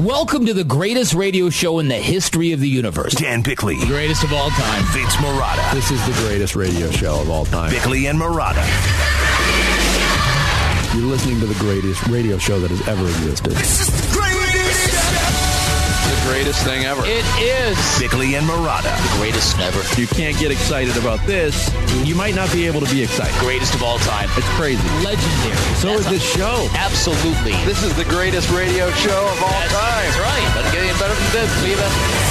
Welcome to the greatest radio show in the history of the universe. Dan Bickley. The greatest of all time. Vince Marotta. This is the greatest radio show of all time. Bickley and Marotta. You're listening to the greatest radio show that has ever existed. This is the greatest The greatest thing ever. It is. Bickley and Marotta. The greatest ever. You can't get excited about this. You might not be able to be excited. Greatest of all time. It's crazy. Legendary. So is this show. Absolutely. This is the greatest radio show of all time. That's right. Doesn't get any better than this, Viva.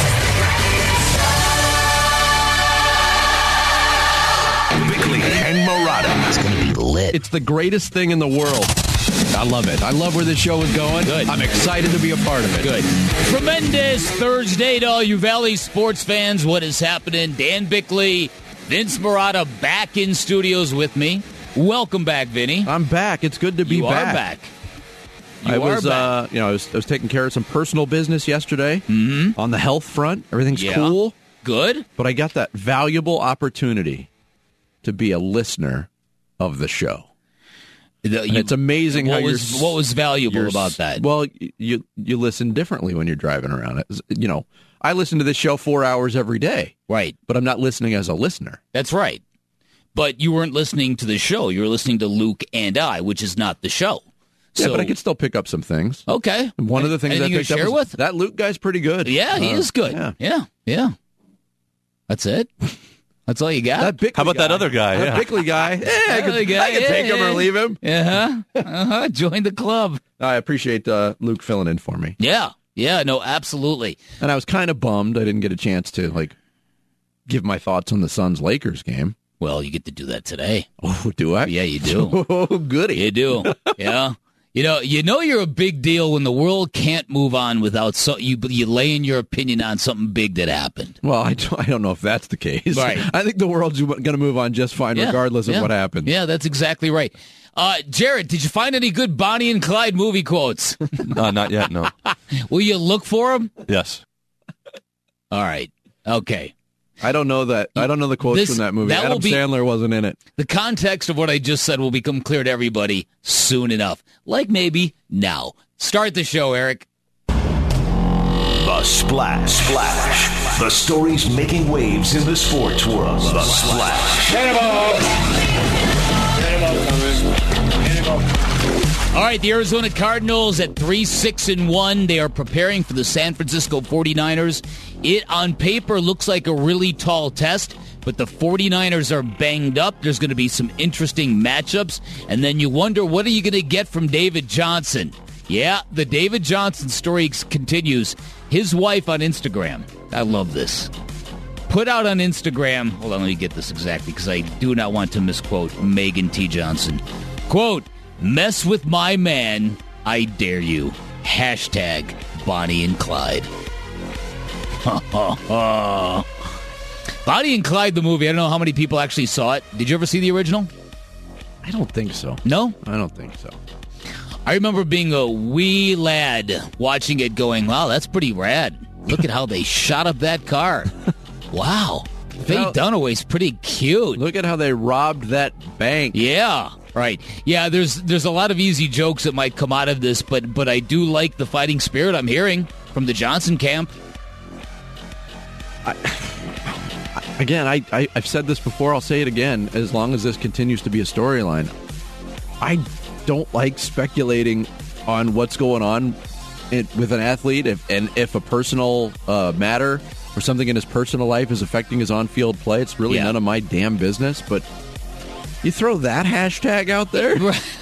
Bickley and Marotta. It's going to be lit. It's the greatest thing in the world. I love it. I love where this show is going. Good. I'm excited to be a part of it. Good. Tremendous Thursday to all you Valley sports fans. What is happening? Dan Bickley, Vince Marotta back in studios with me. Welcome back, Vinny. I'm back. It's good to be You back. are back. I was taking care of some personal business yesterday on the health front. Everything's cool. Good. But I got that valuable opportunity to be a listener of the show. And it's amazing what how what was valuable about that? Well, you listen differently when you're driving around. I listen to this show 4 hours every day. Right. But I'm not listening as a listener. That's right. But you weren't listening to the show. You were listening to Luke and I, which is not the show. Yeah, So, but I could still pick up some things. okay. One of the things I Anything you picked up share was with? that Luke guy's pretty good. Yeah, he is good. Yeah. That's it. That's all you got. That Bickley How about that other guy? That Yeah. Bickley guy. I could take him or leave him. Join the club. I appreciate Luke filling in for me. Yeah. No, absolutely. And I was kind of bummed I didn't get a chance to give my thoughts on the Suns-Lakers game. Well, you get to do that today. Oh, do I? Yeah, you do. Oh, goody. You do. Yeah. You know you're a big deal when the world can't move on without you laying your opinion on something big that happened. Well, I don't know if that's the case. Right. I think the world's going to move on just fine regardless of what happens. Yeah, that's exactly right. Jared, did you find any good Bonnie and Clyde movie quotes? Not yet, no. Will you look for them? Yes. All right. Okay. I don't know the quotes from that movie. Adam Sandler wasn't in it. The context of what I just said will become clear to everybody soon enough. Like maybe now. Start the show, Eric. The Splash. The stories making waves in the sports world. The Splash. All right, the Arizona Cardinals at 3-6-1. They are preparing for the San Francisco 49ers. It, on paper, looks like a really tall test, but the 49ers are banged up. There's going to be some interesting matchups, and then you wonder, what are you going to get from David Johnson? Yeah, the David Johnson story continues. His wife on Instagram, I love this, put out on Instagram, hold on, let me get this exactly, because I do not want to misquote Megan T. Johnson. Quote, "Mess with my man, I dare you. Hashtag Bonnie and Clyde." Bonnie and Clyde, the movie. I don't know how many people actually saw it. Did you ever see the original? I don't think so. No? I don't think so. I remember being a wee lad watching it going, wow, that's pretty rad. Look at how they shot up that car. Wow. Faye Dunaway's pretty cute. Look at how they robbed that bank. Yeah. Right. Yeah, there's a lot of easy jokes that might come out of this, but I do like the fighting spirit I'm hearing from the Johnson camp. I've said this before, I'll say it again, as long as this continues to be a storyline. I don't like speculating on what's going on with an athlete if a personal matter or something in his personal life is affecting his on-field play. It's really none of my damn business, but you throw that hashtag out there?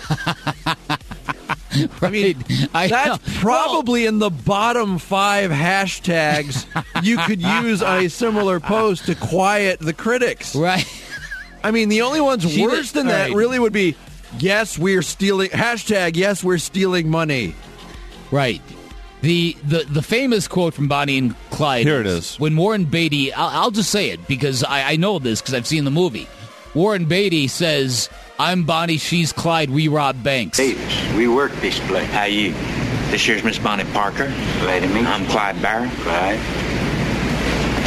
I mean, that's probably in the bottom 5 hashtags you could use on a similar post to quiet the critics. Right. I mean, the only ones worse than that really would be, yes, we're stealing, hashtag, yes, we're stealing money. Right. The famous quote from Bonnie and Clyde. Here it is. When Warren Beatty, I'll just say it because I know this because I've seen the movie. Warren Beatty says, "I'm Bonnie, she's Clyde, we rob banks." Davis, we work this place. How you? This here's Miss Bonnie Parker. Glad to meet you. I'm Clyde Barrett. Clyde.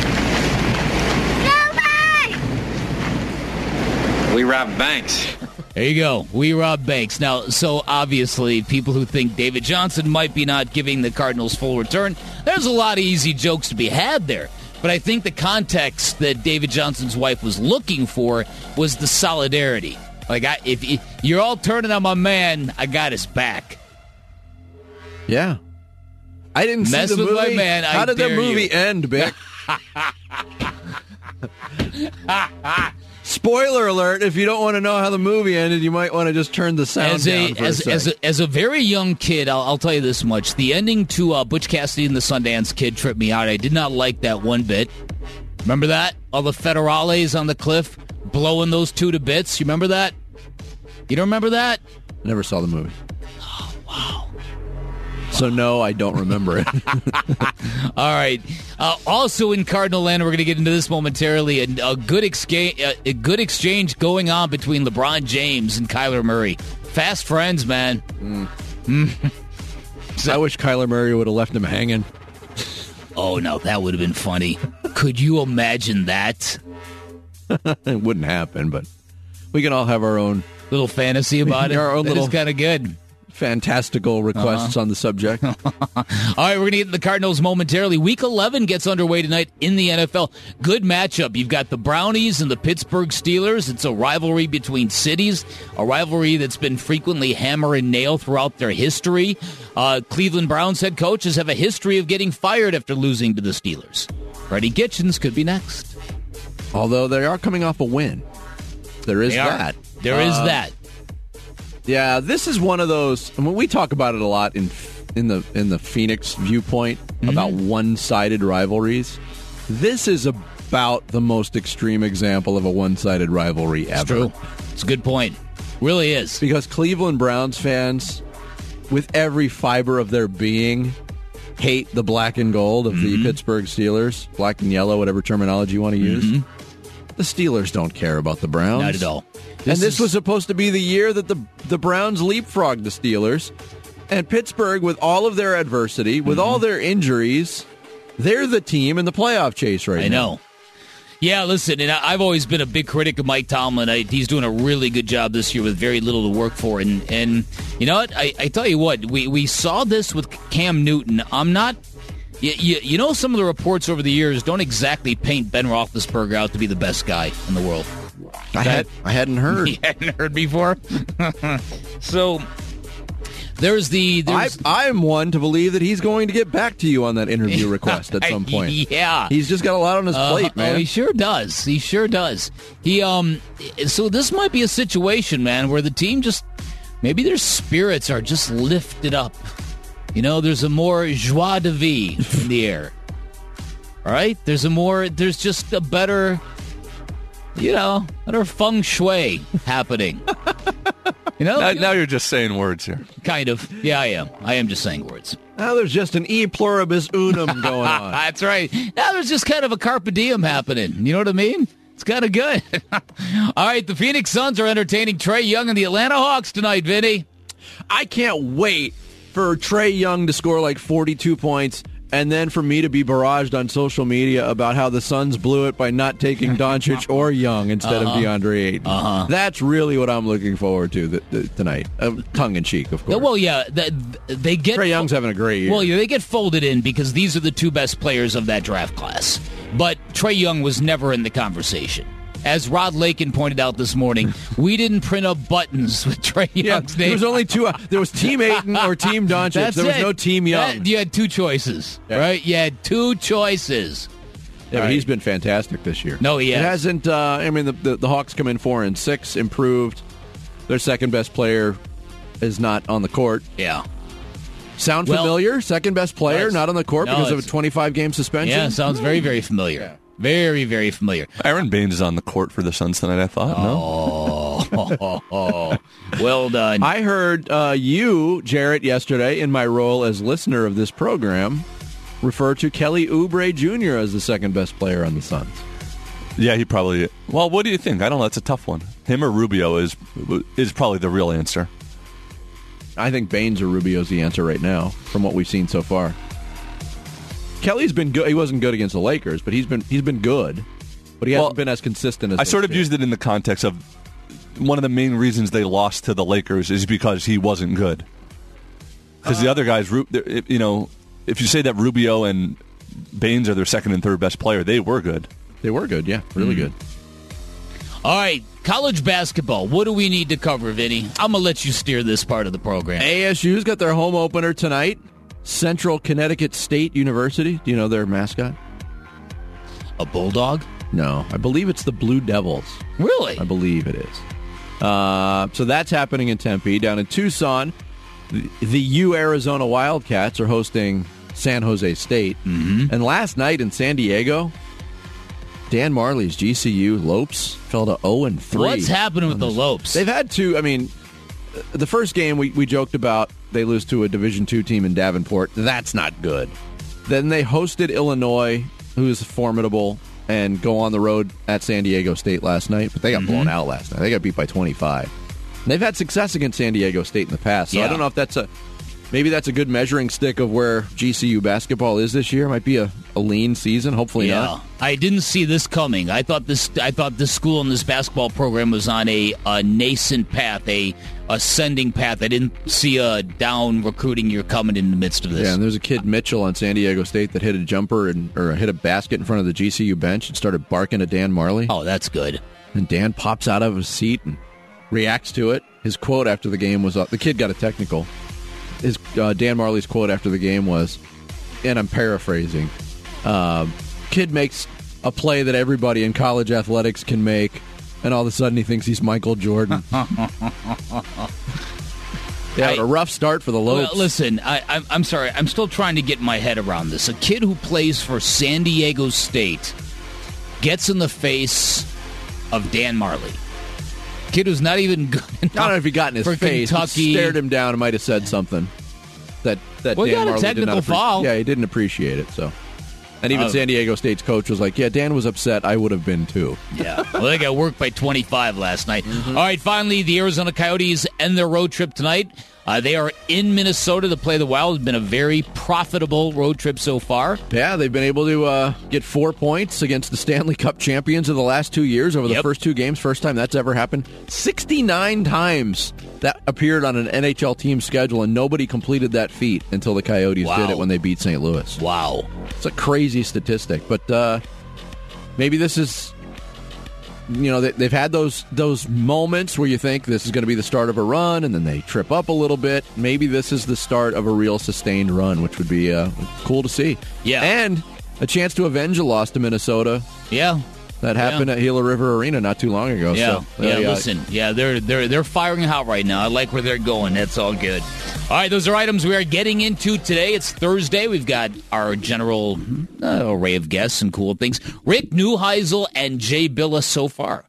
Nobody! We rob banks. There you go. We rob banks. Now, so obviously, people who think David Johnson might be not giving the Cardinals full return, there's a lot of easy jokes to be had there. But I think the context that David Johnson's wife was looking for was the solidarity. Like, if you're all turning on my man, I got his back. Yeah. I didn't Mess see the with movie. my man, How I did the dare movie you. end, Bick? Spoiler alert, if you don't want to know how the movie ended, you might want to just turn the sound down for a sec. As a very young kid, I'll tell you this much. The ending to Butch Cassidy and the Sundance Kid tripped me out. I did not like that one bit. Remember that? All the federales on the cliff blowing those two to bits. You remember that? You don't remember that? Never saw the movie. Oh, wow. So, no, I don't remember it. All right. Also in Cardinal land, we're going to get into this momentarily. A good exchange going on between LeBron James and Kyler Murray. Fast friends, man. I wish Kyler Murray would have left him hanging. Oh, no, that would have been funny. Could you imagine that? It wouldn't happen, but we can all have our own Little fantasy about it. Our own That little- is kind of good. fantastical requests on the subject. All right, we're going to get to the Cardinals momentarily. Week 11 gets underway tonight in the NFL. Good matchup. You've got the Brownies and the Pittsburgh Steelers. It's a rivalry between cities, a rivalry that's been frequently hammer and nail throughout their history. Cleveland Browns head coaches have a history of getting fired after losing to the Steelers. Freddie Kitchens could be next. Although they are coming off a win. There is They are. that. There is that. Yeah, this is one of those. I mean, we talk about it a lot in the Phoenix viewpoint about one-sided rivalries. This is about the most extreme example of a one-sided rivalry ever. It's true. It's a good point. Really is. Because Cleveland Browns fans, with every fiber of their being, hate the black and gold of the Pittsburgh Steelers, black and yellow, whatever terminology you want to use. The Steelers don't care about the Browns. Not at all. This was supposed to be the year that the Browns leapfrogged the Steelers. And Pittsburgh, with all of their adversity, with all their injuries, they're the team in the playoff chase right now. I know. Yeah, listen, and I've always been a big critic of Mike Tomlin. He's doing a really good job this year with very little to work for. And you know what? I tell you what, we saw this with Cam Newton. I'm not... You know, some of the reports over the years don't exactly paint Ben Roethlisberger out to be the best guy in the world. I hadn't heard. You hadn't heard before? So... There's I'm one to believe that he's going to get back to you on that interview request at some point. Yeah. He's just got a lot on his plate, man. Oh, he sure does. He sure does. So this might be a situation, man, where the team just, maybe their spirits are just lifted up. You know, there's a more joie de vivre in the air. All right? There's just a better, better feng shui happening. You know? Now you're just saying words here. Kind of. Yeah, I am. I am just saying words. Now there's just an e pluribus unum going on. That's right. Now there's just kind of a carpe diem happening. You know what I mean? It's kind of good. All right, the Phoenix Suns are entertaining Trae Young and the Atlanta Hawks tonight, Vinny. I can't wait for Trae Young to score like 42 points and then for me to be barraged on social media about how the Suns blew it by not taking Doncic or Young instead of DeAndre Ayton. That's really what I'm looking forward to tonight. Tongue-in-cheek, of course. Well, yeah, they get... Trae Young's having a great year. Well, yeah, they get folded in because these are the two best players of that draft class. But Trae Young was never in the conversation. As Rod Lakin pointed out this morning, we didn't print up buttons with Trae Young's name. There was only two. There was Team Ayton or Team Doncic. That's there was it. no Team Young. You had two choices, right? You had two choices. Yeah, but he's been fantastic this year. No, he has. It hasn't. The Hawks come in 4-6, improved. Their second best player is not on the court. Yeah. Sound familiar? Second best player not on the court because of a 25-game suspension. Yeah, sounds very, very familiar. Yeah. Very, very familiar. Aaron Baines is on the court for the Suns tonight, I thought. Oh, well done. I heard you, Jarrett, yesterday in my role as listener of this program refer to Kelly Oubre Jr. as the second best player on the Suns. Yeah, he probably... Well, what do you think? I don't know. That's a tough one. Him or Rubio is probably the real answer. I think Baines or Rubio's the answer right now from what we've seen so far. Kelly's been good. He wasn't good against the Lakers, but he's been good. But he hasn't been as consistent as I sort of used it in the context of one of the main reasons they lost to the Lakers is because he wasn't good. Because the other guys, if you say that Rubio and Baines are their second and third best player, they were good. They were good, yeah. Really good. All right, college basketball. What do we need to cover, Vinny? I'm going to let you steer this part of the program. ASU's got their home opener tonight. Central Connecticut State University. Do you know their mascot? A bulldog? No, I believe it's the Blue Devils. Really? I believe it is. So that's happening in Tempe. Down in Tucson, the U-Arizona Wildcats are hosting San Jose State. Mm-hmm. And last night in San Diego, Dan Marley's GCU Lopes fell to 0-3. What's happening with the Lopes? They've had two. I mean, the first game we joked about, they lose to a Division II team in Davenport. That's not good. Then they hosted Illinois, who is formidable, and go on the road at San Diego State last night. But they got blown out last night. They got beat by 25. And they've had success against San Diego State in the past. So I don't know if that's maybe that's a good measuring stick of where GCU basketball is this year. Might be a lean season. Hopefully not. I didn't see this coming. I thought this school and this basketball program was on a nascent path, a ascending path. I didn't see a down recruiting year coming in the midst of this. Yeah, and there's a kid, Mitchell, on San Diego State that hit a jumper or hit a basket in front of the GCU bench and started barking at Dan Marley. Oh, that's good. And Dan pops out of his seat and reacts to it. His quote after the game was, the kid got a technical. His Dan Marley's quote after the game was, and I'm paraphrasing, kid makes a play that everybody in college athletics can make, and all of a sudden he thinks he's Michael Jordan. A rough start for the Lopes. Well, listen, I'm sorry. I'm still trying to get my head around this. A kid who plays for San Diego State gets in the face of Dan Marley. Kid who's not even good enough. I don't know if he got in his face. Kentucky. He stared him down and might have said something that Dan he got Marley a technical did not foul. Yeah, he didn't appreciate it. So, and even San Diego State's coach was like, "Yeah, Dan was upset. I would have been too." Yeah, well, they got worked by 25 last night. All right, finally, the Arizona Coyotes end their road trip tonight. They are in Minnesota to play the Wild. It's been a very profitable road trip so far. Yeah, they've been able to get 4 points against the Stanley Cup champions of the last 2 years over the first two games. First time that's ever happened. 69 times that appeared on an NHL team schedule, and nobody completed that feat until the Coyotes did it when they beat St. Louis. Wow. It's a crazy statistic, but maybe this is... they've had those moments where you think this is going to be the start of a run, and then they trip up a little bit. Maybe this is the start of a real sustained run, which would be cool to see. Yeah. And a chance to avenge a loss to Minnesota. Yeah. That happened at Gila River Arena not too long ago. Yeah, so, listen. Yeah, they're firing out right now. I like where they're going. That's all good. All right, those are items we are getting into today. It's Thursday. We've got our general array of guests and cool things. Rick Neuheisel and Jay Billis so far.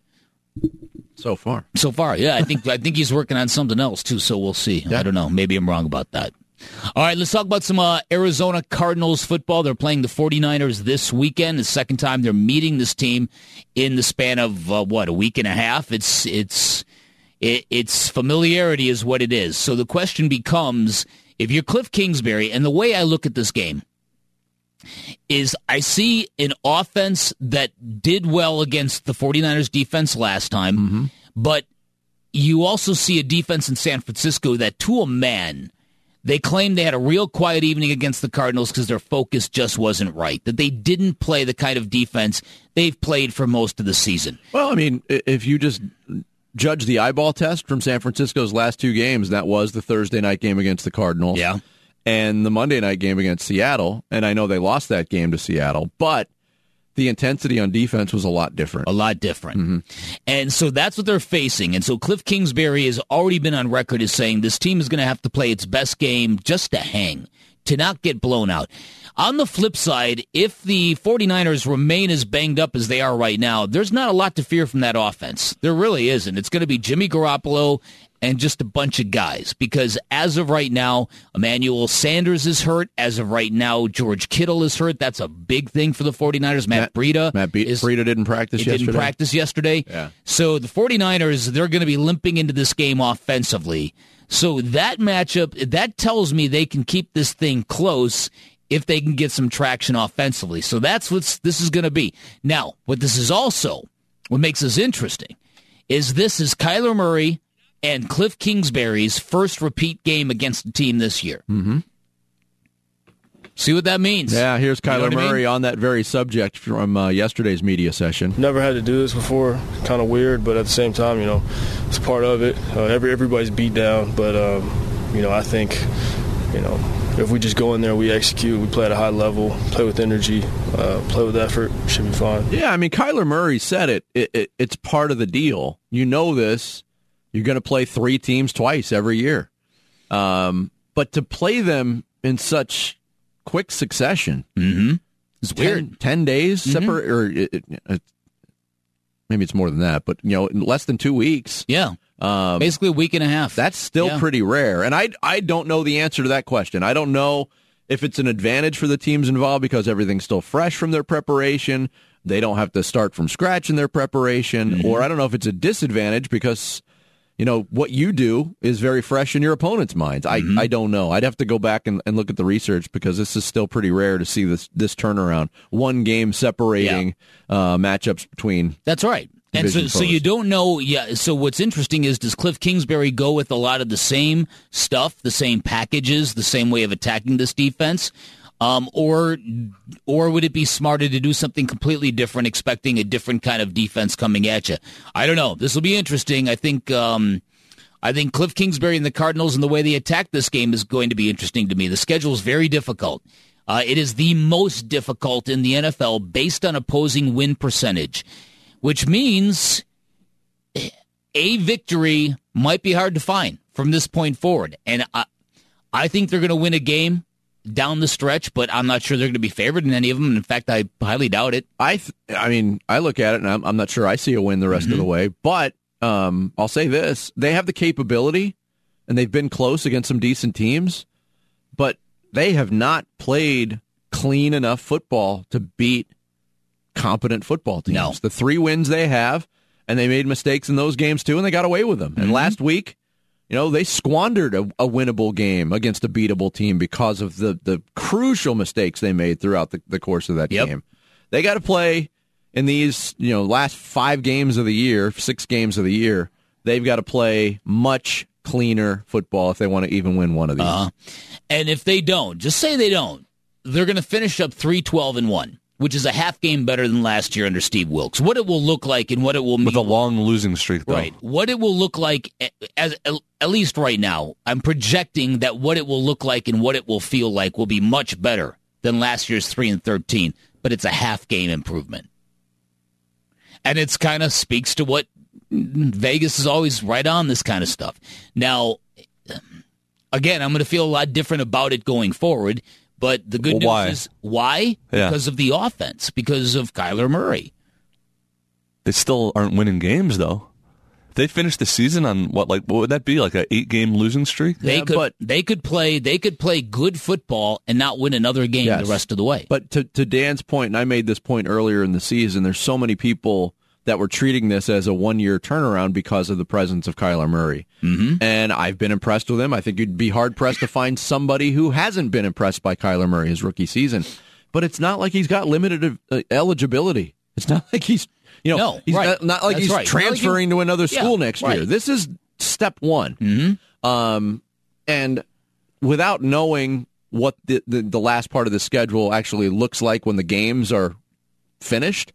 So far, yeah. I think he's working on something else, too, so we'll see. Yeah. I don't know. Maybe I'm wrong about that. All right, let's talk about some Arizona Cardinals football. They're playing the 49ers this weekend. The second time they're meeting this team in the span of, a week and a half. It's familiarity is what it is. So the question becomes, if you're Cliff Kingsbury, and the way I look at this game is I see an offense that did well against the 49ers defense last time, but you also see a defense in San Francisco that, to a man, they claimed they had a real quiet evening against the Cardinals because their focus just wasn't right, that they didn't play the kind of defense they've played for most of the season. Well, I mean, if you just judge the eyeball test from San Francisco's last two games, that was the Thursday night game against the Cardinals. Yeah. And the Monday night game against Seattle, and I know they lost that game to Seattle, but the intensity on defense was a lot different. A lot different. And so that's what they're facing. And so Cliff Kingsbury has already been on record as saying this team is going to have to play its best game just to hang, to not get blown out. On the flip side, if the 49ers remain as banged up as they are right now, there's not a lot to fear from that offense. There really isn't. It's going to be Jimmy Garoppolo and just a bunch of guys, because as of right now, Emmanuel Sanders is hurt. As of right now, George Kittle is hurt. That's a big thing for the 49ers. Matt Breida didn't practice yesterday. Didn't practice yesterday. Yeah. So the 49ers, they're going to be limping into this game offensively. So that matchup, that tells me they can keep this thing close if they can get some traction offensively. So that's what this is going to be. Now, what this is also, what makes this interesting, is Kyler Murray and Cliff Kingsbury's first repeat game against the team this year. Mm-hmm. See what that means. Yeah, here's Kyler Murray mean? on that very subject from yesterday's media session. Never had to do this before. Kind of weird, but at the same time, it's part of it. Everybody's beat down, but, I think, if we just go in there, we execute, we play at a high level, play with energy, play with effort, should be fine. Yeah, I mean, Kyler Murray said it's part of the deal. You know this. You're going to play 3 teams twice every year. But to play them in such quick succession. Mm-hmm. It's weird. 10 days separate, or maybe it's more than that, but in less than 2 weeks. Yeah. Basically a week and a half. That's still pretty rare. And I don't know the answer to that question. I don't know if it's an advantage for the teams involved because everything's still fresh from their preparation. They don't have to start from scratch in their preparation. Or I don't know if it's a disadvantage because what you do is very fresh in your opponent's minds. I don't know. I'd have to go back and look at the research because this is still pretty rare to see this turnaround. One game separating matchups between. That's right. And so you don't know. Yeah. So what's interesting is, does Cliff Kingsbury go with a lot of the same stuff, the same packages, the same way of attacking this defense? Or would it be smarter to do something completely different, expecting a different kind of defense coming at you? I don't know. This will be interesting. I think Cliff Kingsbury and the Cardinals and the way they attack this game is going to be interesting to me. The schedule is very difficult. It is the most difficult in the NFL based on opposing win percentage, which means a victory might be hard to find from this point forward. And I think they're going to win a game down the stretch, but I'm not sure they're going to be favored in any of them. In fact, I highly doubt it. I look at it, and I'm not sure I see a win the rest of the way, but I'll say this. They have the capability, and they've been close against some decent teams, but they have not played clean enough football to beat competent football teams. No. The 3 wins they have, and they made mistakes in those games too, and they got away with them. And last week, they squandered a winnable game against a beatable team because of the crucial mistakes they made throughout the course of that game. They got to play in these last 5 games of the year, 6 games of the year. They've got to play much cleaner football if they want to even win one of these. And if they don't, just say they don't, they're going to finish up 3-12-1. Which is a half game better than last year under Steve Wilkes. What it will look like and what it will mean. With a long losing streak, though. Right. What it will look like, at least right now, I'm projecting that what it will look like and what it will feel like will be much better than last year's 3-13, but it's a half game improvement. And it's kind of speaks to what Vegas is always right on this kind of stuff. Now, again, I'm going to feel a lot different about it going forward. But the good news is, why? Yeah. Because of the offense, because of Kyler Murray. They still aren't winning games, though. They finished the season on what would that be? Like an 8-game losing streak? They could play good football and not win another game the rest of the way. But to Dan's point, and I made this point earlier in the season, there's so many people that were treating this as a 1-year turnaround because of the presence of Kyler Murray. Mm-hmm. And I've been impressed with him. I think you'd be hard-pressed to find somebody who hasn't been impressed by Kyler Murray his rookie season. But it's not like he's got limited eligibility. It's not like he's not like he's transferring to another school next year. This is step 1. Mm-hmm. And without knowing what the last part of the schedule actually looks like when the games are finished,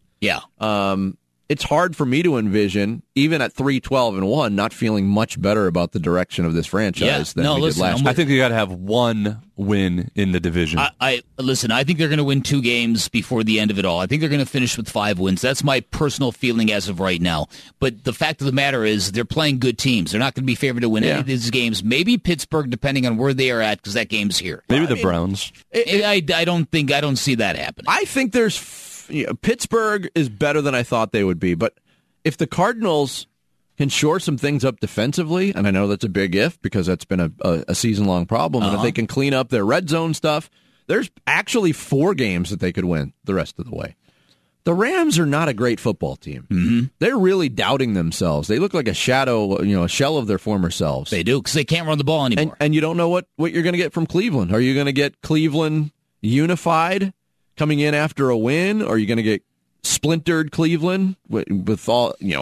it's hard for me to envision, even at 3-12-1, not feeling much better about the direction of this franchise than we did last year. I think you got to have one win in the division. I think they're going to win 2 games before the end of it all. I think they're going to finish with 5 wins. That's my personal feeling as of right now. But the fact of the matter is, they're playing good teams. They're not going to be favored to win any of these games. Maybe Pittsburgh, depending on where they are at, because that game's here. Maybe the Browns. I don't see that happening. I think there's Pittsburgh is better than I thought they would be, but if the Cardinals can shore some things up defensively, and I know that's a big if because that's been a season-long problem, and if they can clean up their red zone stuff, there's actually 4 games that they could win the rest of the way. The Rams are not a great football team. Mm-hmm. They're really doubting themselves. They look like a shadow, a shell of their former selves. They do, because they can't run the ball anymore. And you don't know what you're going to get from Cleveland. Are you going to get Cleveland unified coming in after a win, or are you going to get splintered Cleveland with all,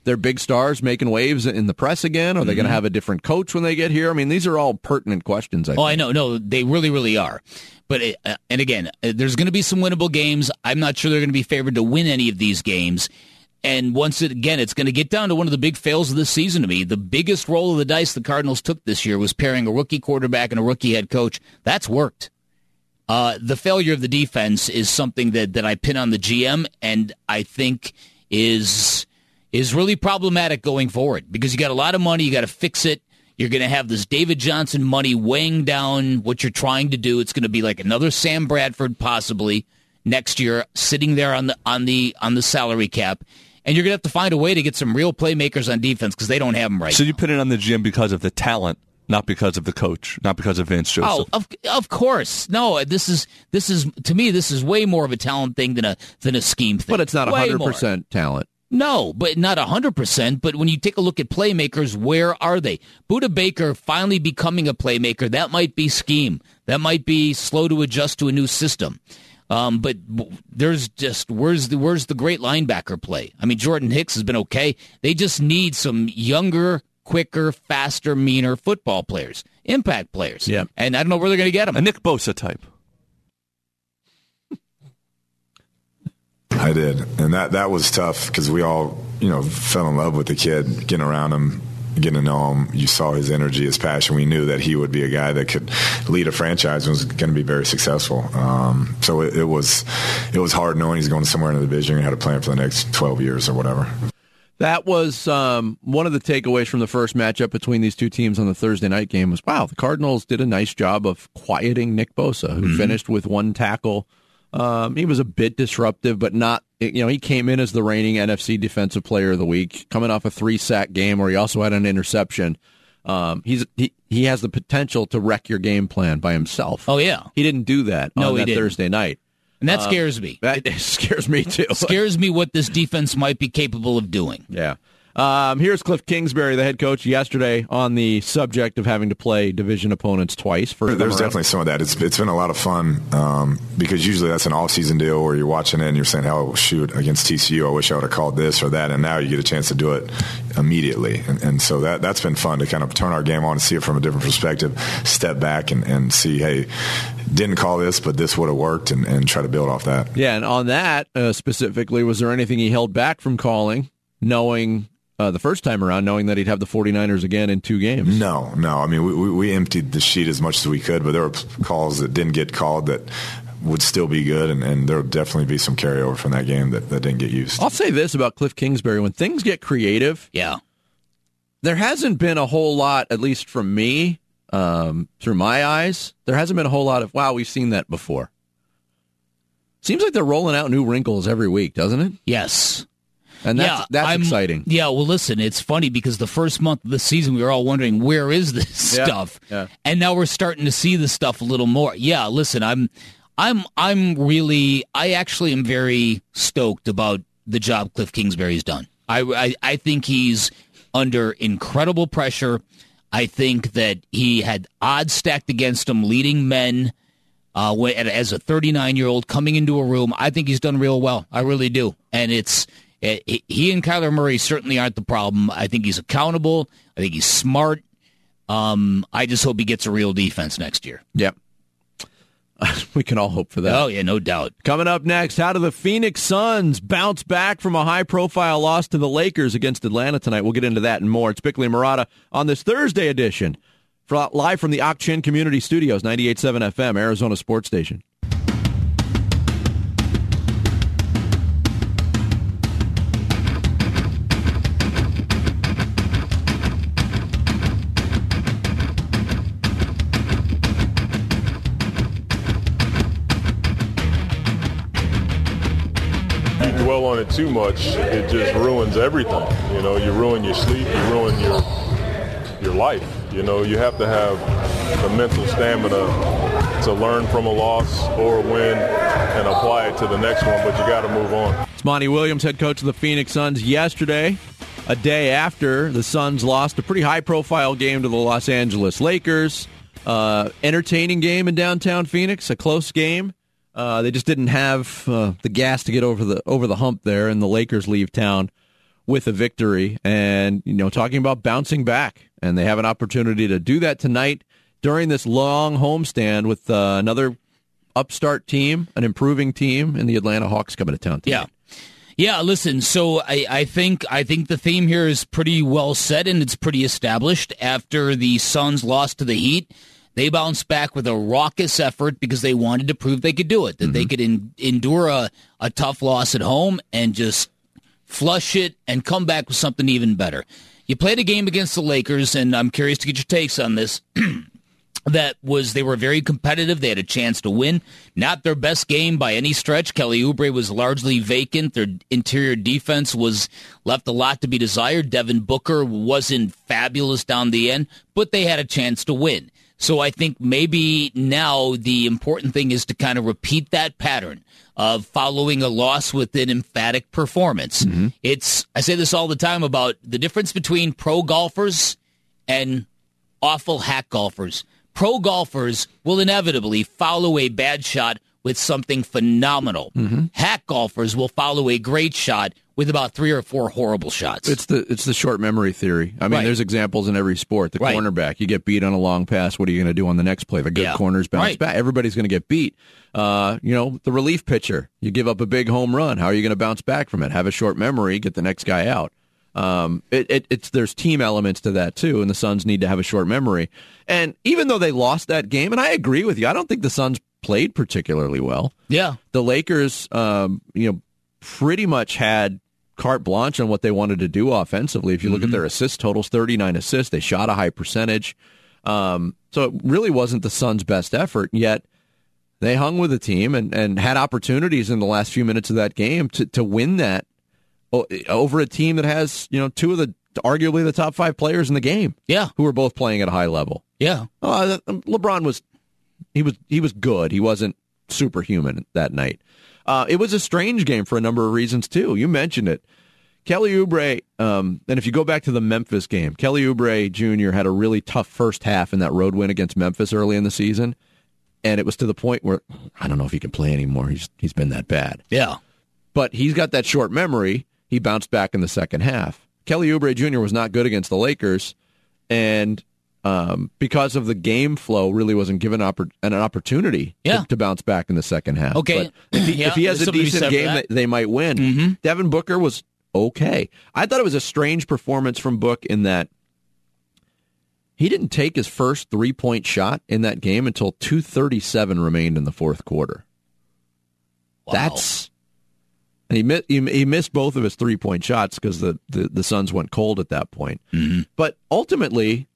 their big stars making waves in the press again? Are they going to have a different coach when they get here? I mean, these are all pertinent questions. I think. I know. No, they really, really are. But, and again, there's going to be some winnable games. I'm not sure they're going to be favored to win any of these games. And it's going to get down to one of the big fails of this season to me. The biggest roll of the dice the Cardinals took this year was pairing a rookie quarterback and a rookie head coach. That's worked. The failure of the defense is something that I pin on the GM, and I think is really problematic going forward because you got a lot of money, you got to fix it. You're going to have this David Johnson money weighing down what you're trying to do. It's going to be like another Sam Bradford possibly next year, sitting there on the salary cap. And you're going to have to find a way to get some real playmakers on defense because they don't have them right now. So you put it on the GM because of the talent, not because of the coach, not because of Vance Joseph. Oh, of course. No, this is to me, this is way more of a talent thing than a scheme thing. But it's not 100% talent. No, but not 100%. But when you take a look at playmakers, where are they? Budda Baker finally becoming a playmaker, that might be scheme. That might be slow to adjust to a new system. But there's just where's the great linebacker play? I mean, Jordan Hicks has been okay. They just need some younger, quicker, faster, meaner football players, impact players. Yeah, and I don't know where they're going to get them. A Nick Bosa type. I did, and that was tough because we all fell in love with the kid, getting around him, getting to know him. You saw his energy, his passion. We knew that he would be a guy that could lead a franchise and was going to be very successful. So it was hard knowing he's going somewhere in the division and had to plan for the next 12 years or whatever. That was one of the takeaways from the first matchup between these two teams on the Thursday night game was, wow, the Cardinals did a nice job of quieting Nick Bosa, who finished with one tackle. He was a bit disruptive, but not, he came in as the reigning NFC Defensive Player of the Week, coming off a 3-sack game where he also had an interception. He has the potential to wreck your game plan by himself. Oh, yeah. He didn't do that on that Thursday night. And that scares me. That scares me, too. It scares me what this defense might be capable of doing. Yeah. Here's Cliff Kingsbury, the head coach, yesterday on the subject of having to play division opponents twice. There's definitely some of that. It's been a lot of fun because usually that's an off-season deal where you're watching it and you're saying, oh, shoot, against TCU, I wish I would have called this or that, and now you get a chance to do it immediately. And so that's been fun to kind of turn our game on and see it from a different perspective, step back and see, hey, didn't call this, but this would have worked, and try to build off that. Yeah, and on that specifically, was there anything he held back from calling, knowing the first time around, knowing that he'd have the 49ers again in 2 games? No. I mean, we emptied the sheet as much as we could, but there were calls that didn't get called that would still be good, and there will definitely be some carryover from that game that didn't get used. I'll say this about Cliff Kingsbury. When things get creative, there hasn't been a whole lot, at least from me, through my eyes, there hasn't been a whole lot of, wow, we've seen that before. Seems like they're rolling out new wrinkles every week, doesn't it? Yes. And that's exciting. Yeah, well, listen, it's funny because the first month of the season, we were all wondering, where is this stuff? Yeah. And now we're starting to see the stuff a little more. Yeah, listen, I actually am very stoked about the job Cliff Kingsbury's done. I think he's under incredible pressure. I think that he had odds stacked against him, leading men as a 39-year-old coming into a room. I think he's done real well. I really do. And he and Kyler Murray certainly aren't the problem. I think he's accountable. I think he's smart. I just hope he gets a real defense next year. Yep. We can all hope for that. Oh, yeah, no doubt. Coming up next, how do the Phoenix Suns bounce back from a high-profile loss to the Lakers against Atlanta tonight? We'll get into that and more. It's Bickley and Murata on this Thursday edition, live from the Ak-Chin Community Studios, 98.7 FM, Arizona Sports Station. Dwell on it too much, it just ruins everything. You ruin your sleep, you ruin your life. You have to have the mental stamina to learn from a loss or a win and apply it to the next one, but you got to move on. It's Monty Williams, head coach of the Phoenix Suns, yesterday, a day after the Suns lost a pretty high-profile game to the Los Angeles Lakers. Entertaining game in downtown Phoenix, a close game. They just didn't have the gas to get over the hump there, and the Lakers leave town with a victory, and talking about bouncing back, and they have an opportunity to do that tonight during this long homestand with another upstart team, an improving team, and the Atlanta Hawks coming to town tonight. Yeah, listen, so I think the theme here is pretty well set, and it's pretty established. After the Suns lost to the Heat, they bounced back with a raucous effort because they wanted to prove they could do it, that they could endure a tough loss at home and just flush it and come back with something even better. You played a game against the Lakers, and I'm curious to get your takes on this. They were very competitive. They had a chance to win. Not their best game by any stretch. Kelly Oubre was largely vacant. Their interior defense was left a lot to be desired. Devin Booker wasn't fabulous down the end, but they had a chance to win. So I think maybe now the important thing is to kind of repeat that pattern of following a loss with an emphatic performance. I say this all the time about the difference between pro golfers and awful hack golfers. Pro golfers will inevitably follow a bad shot with something phenomenal. Hack golfers will follow a great shot with about 3 or 4 horrible shots. It's the short memory theory. I mean, there's examples in every sport. The cornerback, you get beat on a long pass. What are you going to do on the next play? The good corners bounce back. Everybody's going to get beat. The relief pitcher, you give up a big home run. How are you going to bounce back from it? Have a short memory, get the next guy out. There's team elements to that too, and the Suns need to have a short memory. And even though they lost that game, and I agree with you, I don't think the Suns played particularly well. Yeah, the Lakers, pretty much had carte blanche on what they wanted to do offensively. If you look at their assist totals, 39 assists, they shot a high percentage. So it really wasn't the Suns' best effort, yet they hung with the team and had opportunities in the last few minutes of that game to win that over a team that has, 2 of the arguably the top 5 players in the game. Yeah, who were both playing at a high level. Yeah, LeBron was good. He wasn't superhuman that night. It was a strange game for a number of reasons, too. You mentioned it. Kelly Oubre, and if you go back to the Memphis game, Kelly Oubre Jr. had a really tough first half in that road win against Memphis early in the season, and it was to the point where, I don't know if he can play anymore. He's been that bad. Yeah. But he's got that short memory. He bounced back in the second half. Kelly Oubre Jr. was not good against the Lakers, and because of the game flow, really wasn't given an opportunity to bounce back in the second half. Okay. But if he has a decent game, they might win. Devin Booker was okay. I thought it was a strange performance from Book in that he didn't take his first 3-point shot in that game until 2:37 remained in the fourth quarter. Wow. And he missed both of his 3-point shots because the Suns went cold at that point. But ultimately,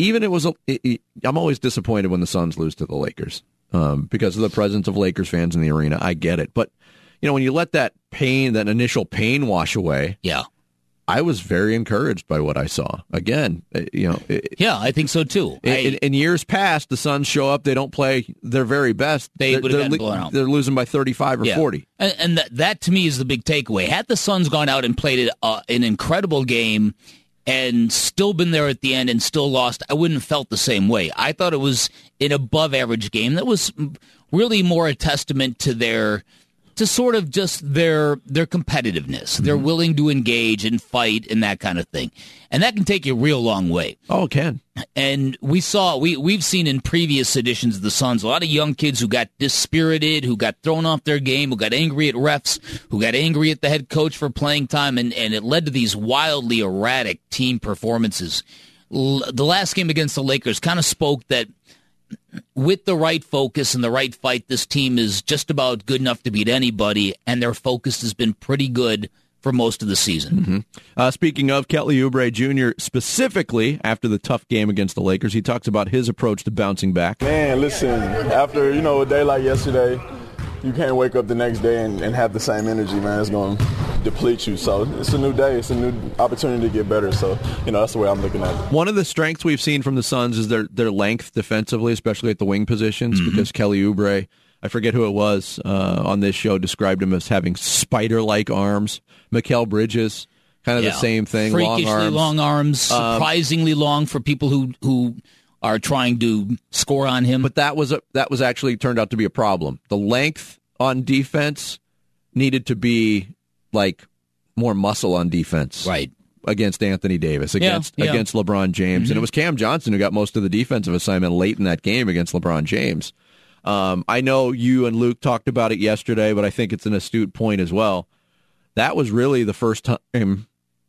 I'm always disappointed when the Suns lose to the Lakers because of the presence of Lakers fans in the arena. I get it, but when you let that initial pain wash away, I was very encouraged by what I saw. Again, I think so too. In years past, the Suns show up, they don't play their very best. They would have gotten blown out. They're losing by 35 or 40. And that to me is the big takeaway. Had the Suns gone out and played an incredible game and still been there at the end and still lost, I wouldn't have felt the same way. I thought it was an above-average game that was really more a testament to their competitiveness. They're willing to engage and fight and that kind of thing. And that can take you a real long way. Oh, it can. And we've seen in previous editions of the Suns a lot of young kids who got dispirited, who got thrown off their game, who got angry at refs, who got angry at the head coach for playing time, and it led to these wildly erratic team performances. The last game against the Lakers kind of spoke that with the right focus and the right fight, this team is just about good enough to beat anybody, and their focus has been pretty good for most of the season. Speaking of Kelly Oubre Jr., specifically after the tough game against the Lakers, he talks about his approach to bouncing back. Man, listen, after a day like yesterday, you can't wake up the next day and have the same energy, man. It's going to deplete you. So it's a new day. It's a new opportunity to get better. So, that's the way I'm looking at it. One of the strengths we've seen from the Suns is their length defensively, especially at the wing positions, because Kelly Oubre, I forget who it was on this show, described him as having spider-like arms. Mikal Bridges, kind of the same thing. Freakishly long arms, surprisingly long for people who are trying to score on him. But that was actually turned out to be a problem. The length on defense needed to be like more muscle on defense. Right. Against Anthony Davis, against LeBron James. And it was Cam Johnson who got most of the defensive assignment late in that game against LeBron James. I know you and Luke talked about it yesterday, but I think it's an astute point as well. That was really the first time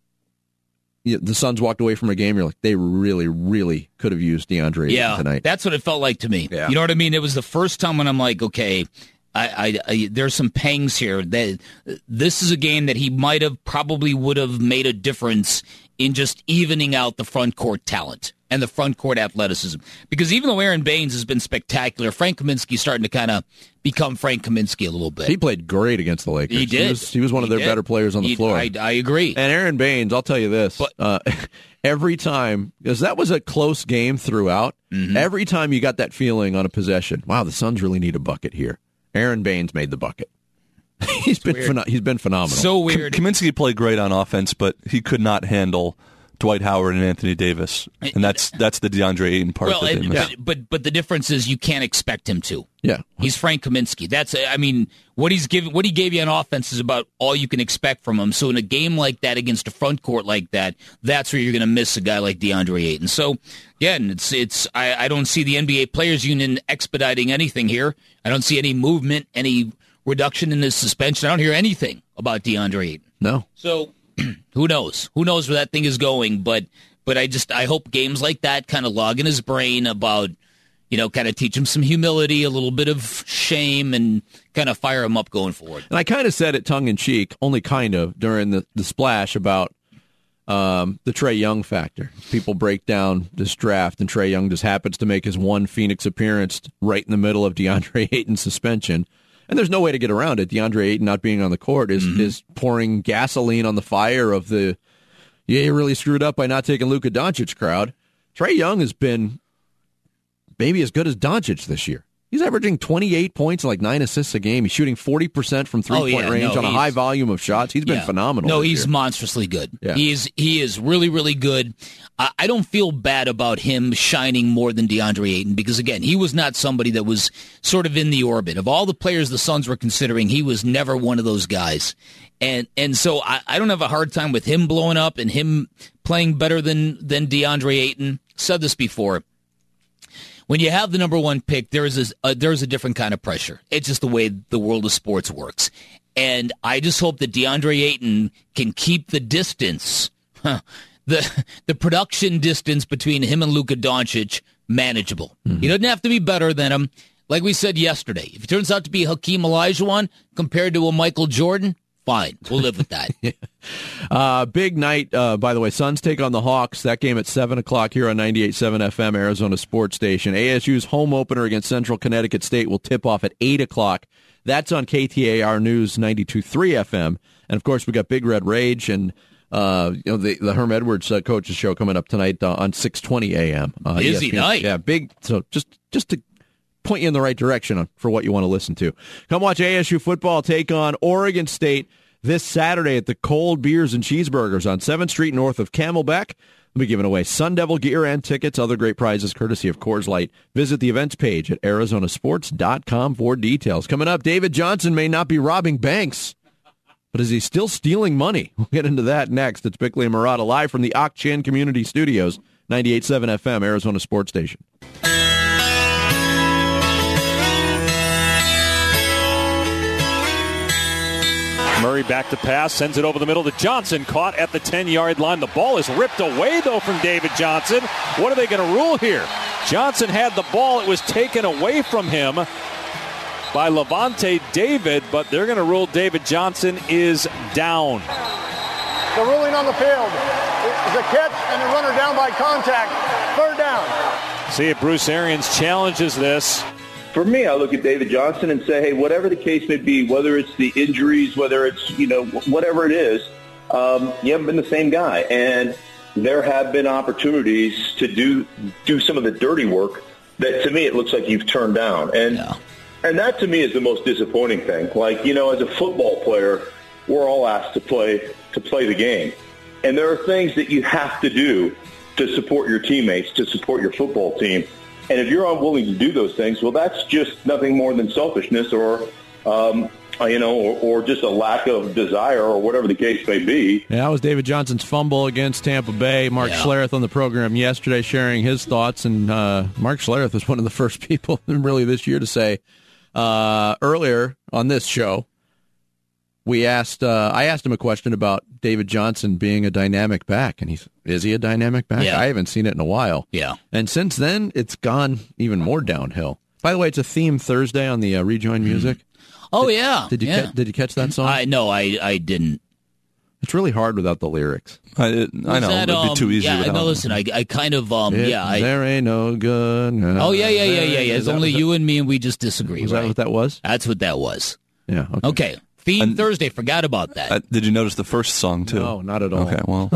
the Suns walked away from a game. You're like, they really, really could have used DeAndre Ayton tonight. That's what it felt like to me. Yeah. You know what I mean? It was the first time when I'm like, okay, there's some pangs here. That this is a game that he probably would have made a difference in just evening out the front court talent and the front court athleticism. Because even though Aaron Baines has been spectacular, Frank Kaminsky's starting to kind of become Frank Kaminsky a little bit. He played great against the Lakers. He did. He was one of their better players on the floor. I agree. And Aaron Baines, I'll tell you this, every time, because that was a close game throughout, every time you got that feeling on a possession, wow, the Suns really need a bucket here. Aaron Baines made the bucket. He's been phenomenal. So weird. Kaminsky played great on offense, but he could not handle Dwight Howard and Anthony Davis, and that's the DeAndre Ayton part. But the difference is you can't expect him to. Yeah, he's Frank Kaminsky. What he gave you on offense is about all you can expect from him. So in a game like that against a front court like that, that's where you're going to miss a guy like DeAndre Ayton. So again, I don't see the NBA Players Union expediting anything here. I don't see any movement, any reduction in his suspension. I don't hear anything about DeAndre Ayton. No. So who knows? Who knows where that thing is going? But I hope games like that kind of log in his brain about, kind of teach him some humility, a little bit of shame, and kind of fire him up going forward. And I kind of said it tongue-in-cheek, only kind of, during the splash about the Trae Young factor. People break down this draft, and Trae Young just happens to make his one Phoenix appearance right in the middle of DeAndre Ayton's suspension. And there's no way to get around it. DeAndre Ayton not being on the court is pouring gasoline on the fire of the, you really screwed up by not taking Luka Doncic crowd. Trae Young has been maybe as good as Doncic this year. He's averaging 28 points and 9 assists a game. He's shooting 40% from three-point range on a high volume of shots. He's been phenomenal. No, he's monstrously good. Yeah. He is really, really good. I don't feel bad about him shining more than DeAndre Ayton because, again, he was not somebody that was sort of in the orbit. Of all the players the Suns were considering, he was never one of those guys. And so I don't have a hard time with him blowing up and him playing better than DeAndre Ayton. Said this before. When you have the number one pick, there is a different kind of pressure. It's just the way the world of sports works. And I just hope that DeAndre Ayton can keep the distance, the production distance between him and Luka Doncic manageable. He doesn't have to be better than him. Like we said yesterday, if it turns out to be Hakeem Olajuwon compared to a Michael Jordan, fine. We'll live with that. Big night, by the way. Suns take on the Hawks. That game at 7 o'clock here on 98.7 FM, Arizona Sports Station. ASU's home opener against Central Connecticut State will tip off at 8 o'clock. That's on KTAR News 92.3 FM. And, of course, we got Big Red Rage and the Herm Edwards coaches show coming up tonight on 6:20 a.m. Busy night. Yeah, big. So just to point you in the right direction for what you want to listen to. Come watch ASU football take on Oregon State this Saturday at the Cold Beers and Cheeseburgers on 7th Street north of Camelback. We'll be giving away Sun Devil gear and tickets, other great prizes courtesy of Coors Light. Visit the events page at arizonasports.com for details. Coming up, David Johnson may not be robbing banks, but is he still stealing money? We'll get into that next. It's Bickley and Murata live from the Ak-Chin Community Studios, 98.7 FM, Arizona Sports Station. Murray back to pass, sends it over the middle to Johnson, caught at the 10-yard line. The ball is ripped away, though, from David Johnson. What are they going to rule here? Johnson had the ball. It was taken away from him by Levante David, but they're going to rule David Johnson is down. The ruling on the field is a catch and a runner down by contact. Third down. See if Bruce Arians challenges this. For me, I look at David Johnson and say, hey, whatever the case may be, whether it's the injuries, whether it's, whatever it is, you haven't been the same guy. And there have been opportunities to do some of the dirty work that, to me, it looks like you've turned down. And that, to me, is the most disappointing thing. Like, as a football player, we're all asked to play the game. And there are things that you have to do to support your teammates, to support your football team. And if you're unwilling to do those things, well, that's just nothing more than selfishness or or just a lack of desire or whatever the case may be. Yeah, that was David Johnson's fumble against Tampa Bay. Mark Schlereth on the program yesterday sharing his thoughts, and Mark Schlereth was one of the first people really this year to say earlier on this show, I asked him a question about David Johnson being a dynamic back, and is he a dynamic back? Yeah. I haven't seen it in a while. Yeah. And since then, it's gone even more downhill. By the way, it's a theme Thursday on the Rejoin Music. Oh, yeah. Did you catch that song? No, I didn't. It's really hard without the lyrics. I know. It'd be too easy without no, them. listen, I kind of, there ain't no good. Oh, yeah. It's only you and me, and we just disagree, Is that what that was? That's what that was. Yeah. Okay. Theme Thursday, forgot about that. Did you notice the first song, too? No, not at all. Okay, well.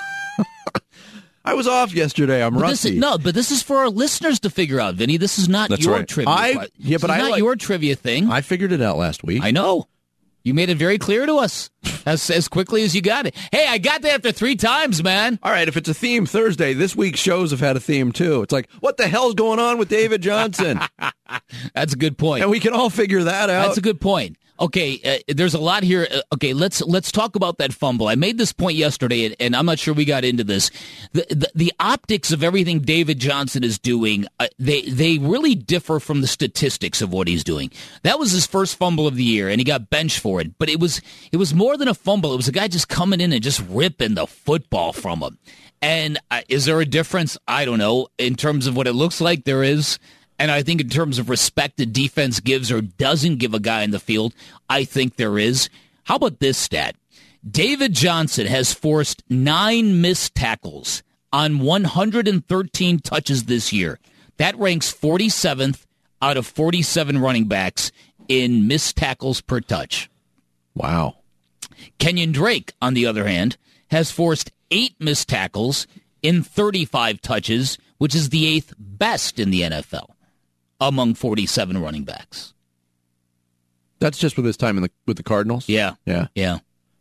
I was off yesterday. I'm rusty. But this is for our listeners to figure out, Vinny. This is not That's your right. trivia. Not your trivia thing. I figured it out last week. I know. You made it very clear to us as quickly as you got it. Hey, I got that after 3 times, man. All right, if it's a theme Thursday, this week's shows have had a theme, too. It's like, what the hell's going on with David Johnson? That's a good point. And we can all figure that out. That's a good point. Okay, there's a lot here. Okay, let's talk about that fumble. I made this point yesterday, and I'm not sure we got into this. The optics of everything David Johnson is doing, they really differ from the statistics of what he's doing. That was his first fumble of the year, and he got benched for it. But it was more than a fumble. It was a guy just coming in and just ripping the football from him. And is there a difference? I don't know. In terms of what it looks like, there is. And I think in terms of respect the defense gives or doesn't give a guy in the field, I think there is. How about this stat? David Johnson has forced 9 missed tackles on 113 touches this year. That ranks 47th out of 47 running backs in missed tackles per touch. Wow. Kenyon Drake, on the other hand, has forced 8 missed tackles in 35 touches, which is the 8th best in the NFL. Among 47 running backs. That's just with his time with the Cardinals? Yeah. Wow.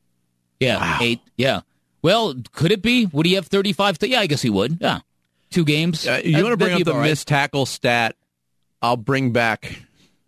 8. Yeah. Well, could it be? Would he have 35? Yeah, I guess he would. Yeah. 2 games. You want to bring up the missed tackle stat? I'll bring back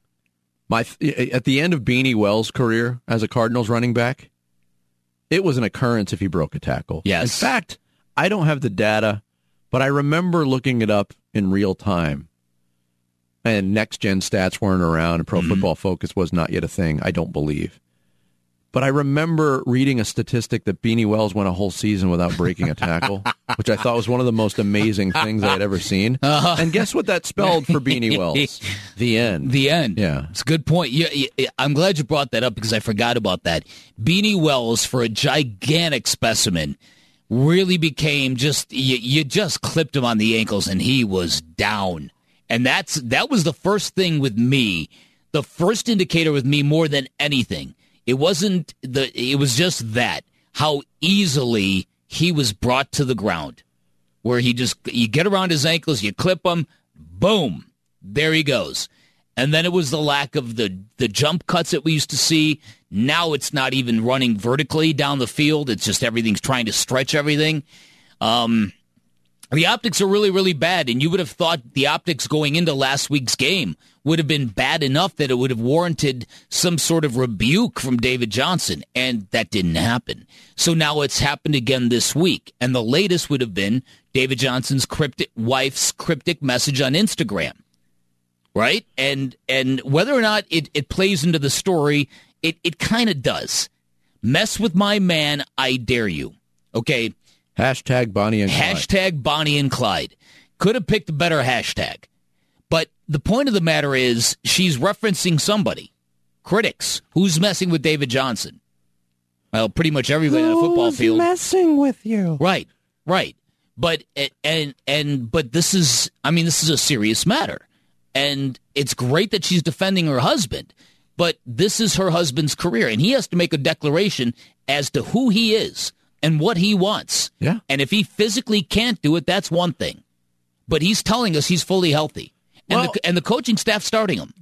at the end of Beanie Wells' career as a Cardinals running back, it was an occurrence if he broke a tackle. Yes. In fact, I don't have the data, but I remember looking it up in real time. And next-gen stats weren't around, and Pro Football Focus was not yet a thing, I don't believe. But I remember reading a statistic that Beanie Wells went a whole season without breaking a tackle, which I thought was one of the most amazing things I had ever seen. And guess what that spelled for Beanie Wells? The end. The end. Yeah. It's a good point. I'm glad you brought that up because I forgot about that. Beanie Wells, for a gigantic specimen, really became you just clipped him on the ankles, and he was down. And that was the first thing with me, the first indicator with me more than anything. It was just that, how easily he was brought to the ground, where you get around his ankles, you clip him, boom, there he goes. And then it was the lack of the jump cuts that we used to see. Now it's not even running vertically down the field. It's just everything's trying to stretch everything. The optics are really, really bad, and you would have thought the optics going into last week's game would have been bad enough that it would have warranted some sort of rebuke from David Johnson, and that didn't happen. So now it's happened again this week, and the latest would have been David Johnson's wife's cryptic message on Instagram, right? And whether or not it plays into the story, it kind of does. Mess with my man, I dare you. Okay? Hashtag Bonnie and Clyde. Hashtag Bonnie and Clyde. Could have picked a better hashtag. But the point of the matter is she's referencing somebody. Critics. Who's messing with David Johnson? Well, pretty much everybody on the football field. Who's messing with you? Right. But but this is a serious matter. And it's great that she's defending her husband. But this is her husband's career, and he has to make a declaration as to who he is and what he wants. Yeah. And if he physically can't do it, that's one thing. But he's telling us he's fully healthy. And the coaching staff starting him.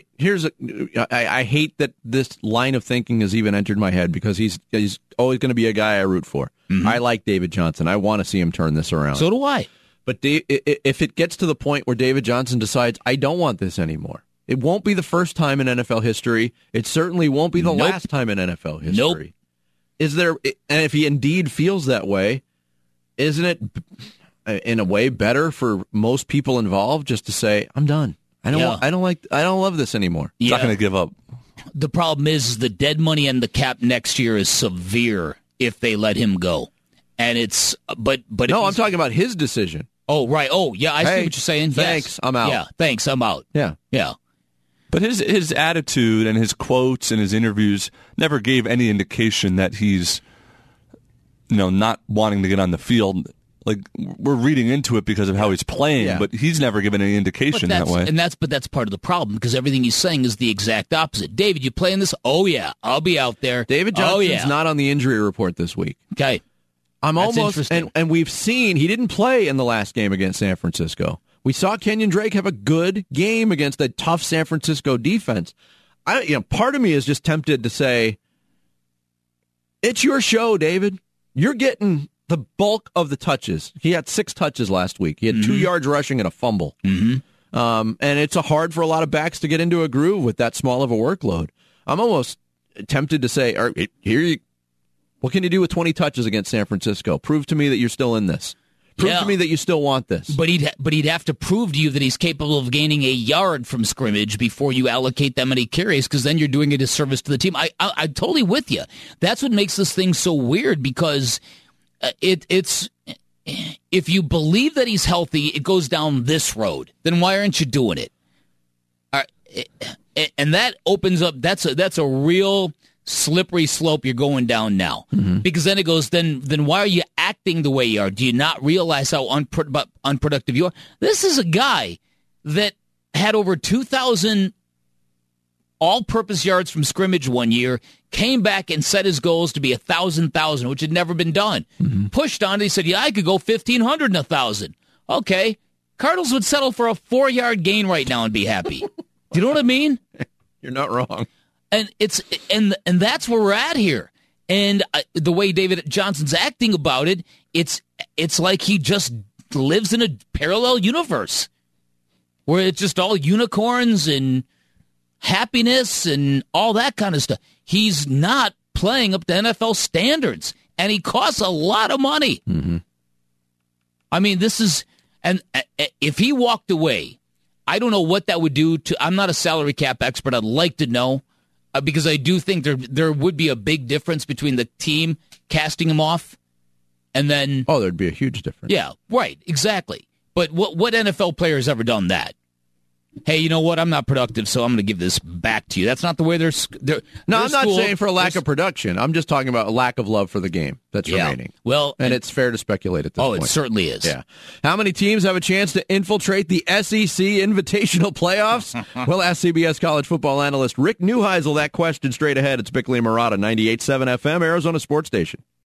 I hate that this line of thinking has even entered my head because he's always going to be a guy I root for. Mm-hmm. I like David Johnson. I want to see him turn this around. So do I. But if it gets to the point where David Johnson decides, I don't want this anymore, It won't be the first time in NFL history. It certainly won't be the last time in NFL history. Nope. Is there? And if he indeed feels that way, isn't it in a way better for most people involved just to say, "I'm done. I don't love this anymore." He's not going to give up. The problem is the dead money and the cap next year is severe if they let him go. And it's but no, I'm talking about his decision. Oh, right. Oh, yeah, I see what you're saying. Thanks, yes. I'm out. Yeah, thanks, I'm out. Yeah. But his attitude and his quotes and his interviews never gave any indication that he's, not wanting to get on the field. Like, we're reading into it because of how he's playing, but he's never given any indication that way. But that's part of the problem because everything he's saying is the exact opposite. David, you playing this? Oh yeah, I'll be out there. David Johnson's not on the injury report this week. Okay. That's interesting. And we've seen he didn't play in the last game against San Francisco. We saw Kenyon Drake have a good game against a tough San Francisco defense. Part of me is just tempted to say, it's your show, David. You're getting the bulk of the touches. He had 6 touches last week. He had 2 yards rushing and a fumble. And it's hard for a lot of backs to get into a groove with that small of a workload. I'm almost tempted to say, what can you do with 20 touches against San Francisco? Prove to me that you're still in this. Prove to me that you still want this. But he'd have to prove to you that he's capable of gaining a yard from scrimmage before you allocate that many carries, because then you're doing a disservice to the team. I'm totally with you. That's what makes this thing so weird, because it's if you believe that he's healthy, it goes down this road. Then why aren't you doing it? And that opens up. That's a real slippery slope you're going down now, because then it goes. Then why are you acting the way you are? Do you not realize how unproductive you are? This is a guy that had over 2,000 all-purpose yards from scrimmage one year, came back and set his goals to be 1,000, which had never been done. Pushed on it. He said, "Yeah, I could go 1,500 and 1,000." Okay, Cardinals would settle for a 4-yard gain right now and be happy. Do you know what I mean? You're not wrong. And and that's where we're at here. And the way David Johnson's acting about it, it's like he just lives in a parallel universe where it's just all unicorns and happiness and all that kind of stuff. He's not playing up to NFL standards, and he costs a lot of money. I mean, this is, and if he walked away, I don't know what that would do to. I'm not a salary cap expert. I'd like to know. Because I do think there would be a big difference between the team casting him off and then... Oh, there'd be a huge difference. Yeah, right, exactly. But what NFL player has ever done that? Hey, you know what? I'm not productive, so I'm going to give this back to you. That's not the way they're No, I'm not saying for a lack of production. I'm just talking about a lack of love for the game that's remaining. Well, and it's fair to speculate at this point. Oh, it certainly is. Yeah. How many teams have a chance to infiltrate the SEC Invitational Playoffs? We'll ask CBS college football analyst Rick Neuheisel that question straight ahead. It's Bickley and Marotta, 98.7 FM, Arizona Sports Station.